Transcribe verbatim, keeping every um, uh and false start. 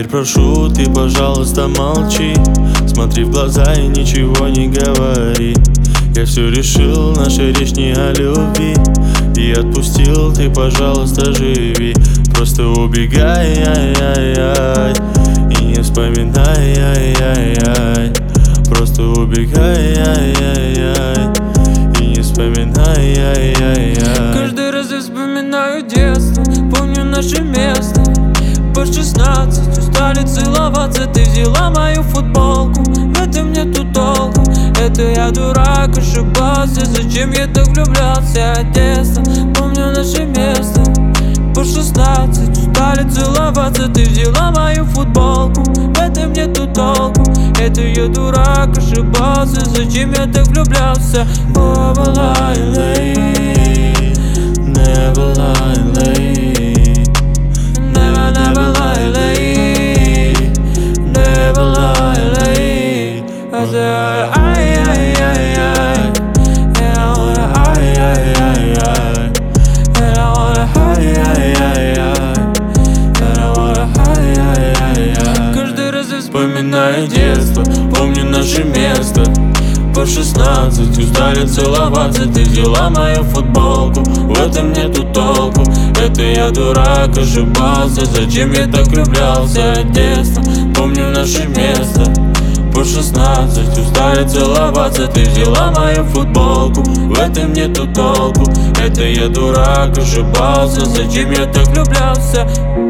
прошу, ты, пожалуйста, молчи. Смотри в глаза и ничего не говори. Я все решил, наша речь не о любви. И отпустил, ты, пожалуйста, живи. Просто убегай, ай-яй-яй, и не вспоминай, ай-яй-яй. Просто убегай, ай-яй-яй, и не вспоминай, ай-яй-яй. Каждый раз я вспоминаю детство, помню наше место. По шестнадцать устали целоваться, ты взяла мою футболку. В этом нету толку, это я дурак, ошибался. Зачем я так влюблялся от детства? Помню наше место. По шестнадцать устали целоваться, ты взяла мою футболку. В этом нету толку, это я дурак, ошибался. Зачем я так влюблялся? Never lie late, never lie late, never, never lie late, never lie late. I said ay, ay, ay, ay, and I wanna ay, ay, ay, ay, and I wanna ay, ay, ay, ay, and I wanna ay, ay, ay, ay. Каждый раз я Вспоминаю детство, помню наше место. По шестнадцать устали целоваться, ты взяла мою футболку. В этом нету толку, это я дурак, ошибался. Зачем я так влюблялся от детства? Помню наше место. По шестнадцать устали целоваться, ты взяла мою футболку. В этом нету толку, это я дурак, ошибался. Зачем я так влюблялся?